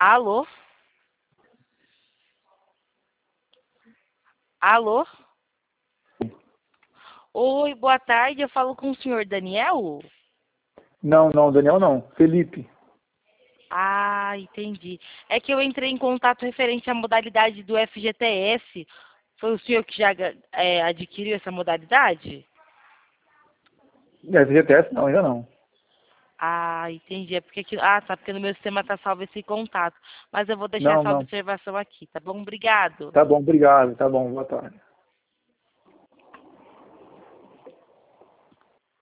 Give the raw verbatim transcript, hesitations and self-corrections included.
Alô? Alô? Oi, boa tarde. Eu falo com o senhor Daniel? Não, não, Daniel não. Felipe. Ah, entendi. É que eu entrei em contato referente à modalidade do F G T S. Foi o senhor que já é, adquiriu essa modalidade? F G T S não, ainda não. Ah, entendi. É porque aqui... Ah, tá. Porque no meu sistema tá salvo esse contato. Mas eu vou deixar Não, essa não. observação aqui, tá bom? Obrigado. Tá bom, obrigado. Tá bom, boa tarde.